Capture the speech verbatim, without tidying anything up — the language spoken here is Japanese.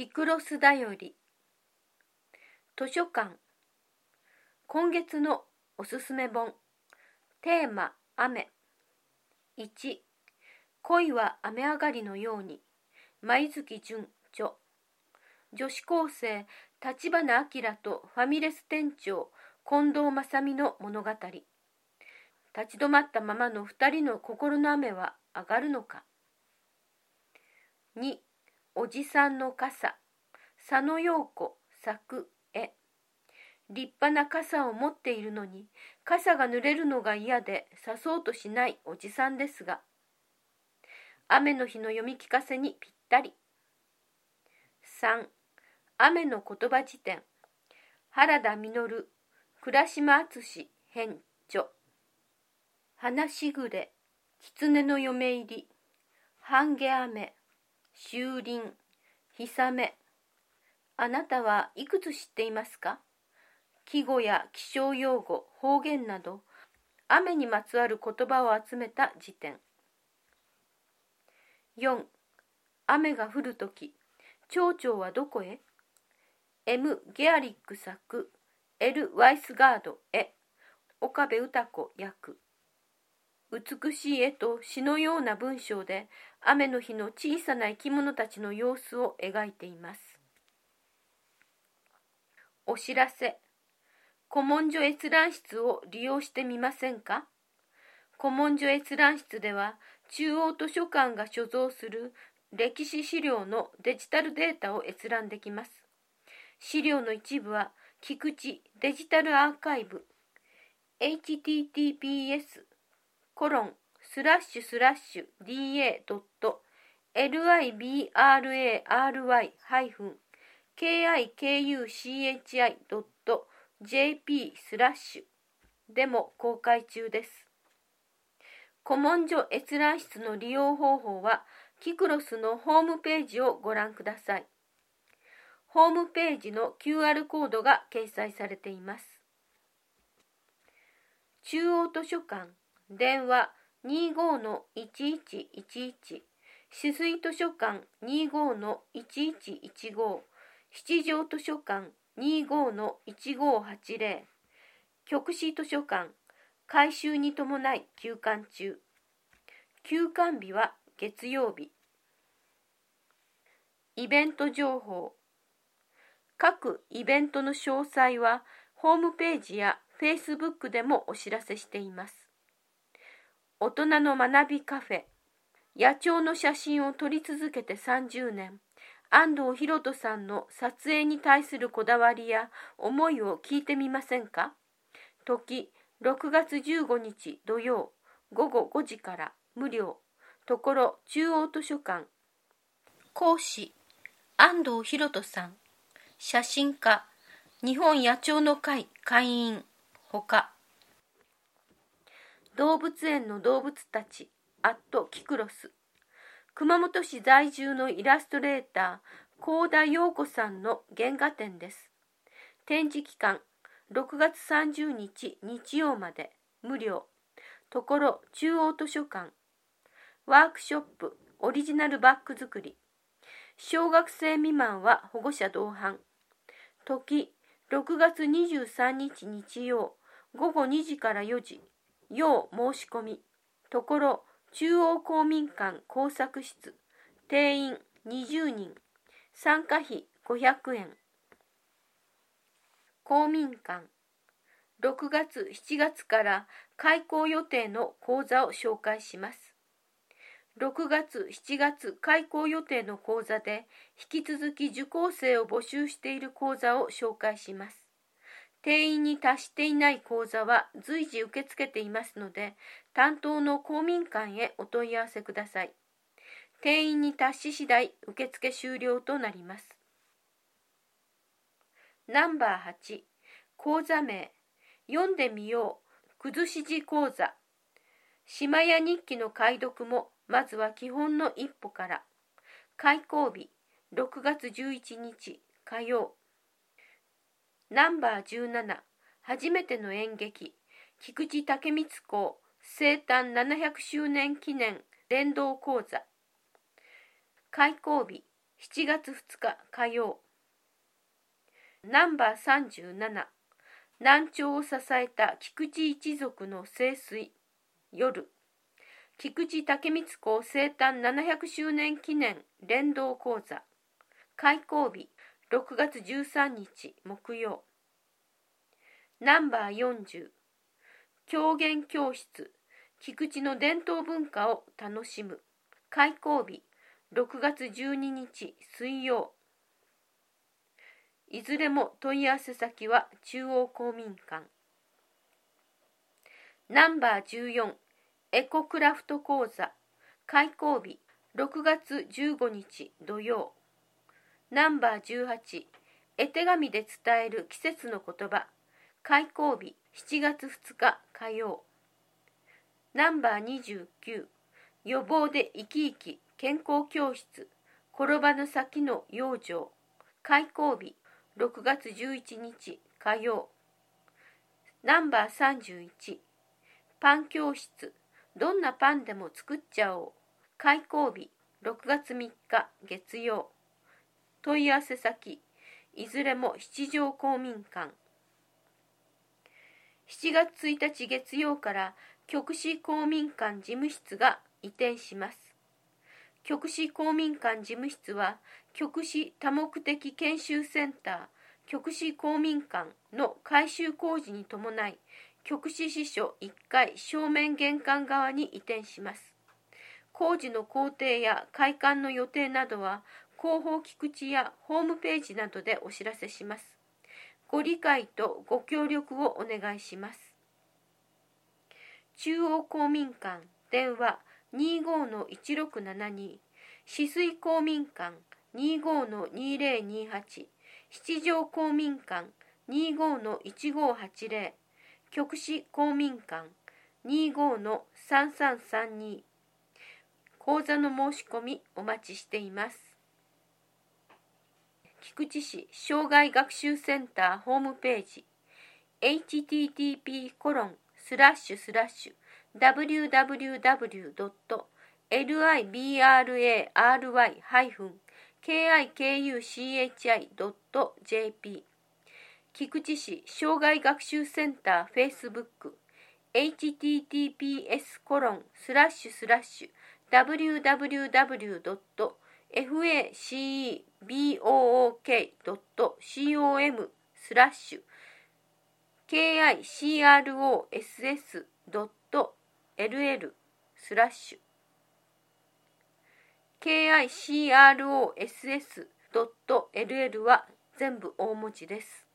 キクロスだより。図書館。今月のおすすめ本。テーマ、雨。いち、恋は雨上がりのように。舞月純著。女子高生、立花明とファミレス店長、近藤正美の物語。立ち止まったままの二人の心の雨は上がるのか。に、おじさんの傘。佐野陽子作絵。立派な傘を持っているのに、傘が濡れるのが嫌でさそうとしないおじさんですが、雨の日の読み聞かせにぴったり。さん、雨の言葉辞典。原田実、倉島敦編著。花しぐれ、狐の嫁入り、半夏雨、秋林、日雨。あなたはいくつ知っていますか？季語や気象用語、方言など、雨にまつわる言葉を集めた辞典。よん、雨が降るとき、蝶々はどこへ？ M. ゲアリック作、L. ワイスガード絵、岡部歌子訳。美しい絵と詩のような文章で、雨の日の小さな生き物たちの様子を描いています。お知らせ。古文書閲覧室を利用してみませんか？古文書閲覧室では、中央図書館が所蔵する歴史資料のデジタルデータを閲覧できます。資料の一部は、菊池デジタルアーカイブ、エイチティーティーピーエス コロンスラッシュスラッシュ ディーエー ドット エルアイビーアールエーアールワイ ハイフン ケーアイケーユーシーエイチアイ ドット ジェーピー スラッシュでも公開中です。古文書閲覧室の利用方法は、キクロスのホームページをご覧ください。ホームページの キューアール コードが掲載されています。中央図書館、電話 にじゅうごのいちいちいちいち、止水図書館 にじゅうごのいちいちいちご、七条図書館 にじゅうごのいちごはちゼロ、極紫図書館、改修に伴い休館中。休館日は月曜日。イベント情報。各イベントの詳細は、ホームページや Facebook でもお知らせしています。大人の学びカフェ。野鳥の写真を撮り続けてさんじゅうねん。安藤博人さんの撮影に対するこだわりや思いを聞いてみませんか？時、ろくがつじゅうごにち土曜、ごごごじから無料。ところ中央図書館。講師、安藤博人さん。写真家、日本野鳥の会会員ほか。動物園の動物たち、アットキクロス。熊本市在住のイラストレーター、幸田陽子さんの原画展です。展示期間、ろくがつさんじゅうにち日曜まで、無料。ところ中央図書館。ワークショップ、オリジナルバッグ作り。小学生未満は保護者同伴。時、ろくがつにじゅうさんにち日曜、ごごにじからよじ。要申し込み。ところ中央公民館工作室。定員にじゅうにん。参加費ごひゃくえん。公民館。ろくがつ、しちがつから開講予定の講座を紹介します。ろくがつ、しちがつ開講予定の講座で、引き続き受講生を募集している講座を紹介します。定員に達していない講座は随時受け付けていますので、担当の公民館へお問い合わせください。定員に達し次第、受付終了となります。ナンバーはち、講座名、読んでみよう、崩し字講座。島屋日記の解読も、まずは基本の一歩から。開講日、ろくがつじゅういちにち火曜。ナンバーじゅうなな、初めての演劇、菊池武光公生誕ななひゃくしゅうねん記念伝道講座。開講日、 しちがつふつか火曜。ナンバーさんじゅうなな、南朝を支えた菊池一族の盛衰。夜、菊池武光公生誕ななひゃくしゅうねん記念連動講座。開講日、ろくがつじゅうさんにち木曜。ナンバーよんじゅう、狂言教室、菊池の伝統文化を楽しむ。開講日、ろくがつじゅうににち水曜。いずれも問い合わせ先は中央公民館。ナンバーじゅうよん、エコクラフト講座。開講日、ろくがつじゅうごにち土曜。ナンバーじゅうはち、絵手紙で伝える季節の言葉。開講日、しちがつふつか火曜。ナンバーにじゅうきゅう、予防で生き生き健康教室。転ばぬ先の養生。開講日、ろくがつじゅういちにち火曜。ナンバーさんじゅういち、パン教室。どんなパンでも作っちゃおう。開講日、ろくがつみっか月曜。問い合わせ先、いずれも七条公民館。しちがつついたち月曜から極市公民館事務室が移転します。極市公民館事務室は極市多目的研修センター極市公民館の改修工事に伴い、極市支所いっかい正面玄関側に移転します。工事の工程や開館の予定などは広報菊池やホームページなどでお知らせします。ご理解とご協力をお願いします。中央公民館電話 にじゅうごのいちろくななに、止水公民館 にじゅうごのにせんにじゅうはち、七条公民館 にじゅうごのいちごはちぜろ、極市公民館 にじゅうごのさんさんさんに。講座の申し込みお待ちしています。菊池市障害学習センターホームページ エイチティーティーピーコロンスラッシュスラッシュダブリューダブリューダブリュードットリバルハイフンケーアイケーユーシーエイチアイドットジェーピー 菊池市障害学習センターフェイスブック エイチティーティーピーエスコロンスラッシュスラッシュダブリューダブリューダブリュードットファクボーケードットコムスラッシュ ケーアイシーアールオーエスエスドットエルエル スラッシュ ケーアイシーアールオーエスエスドットエルエル は全部大文字です。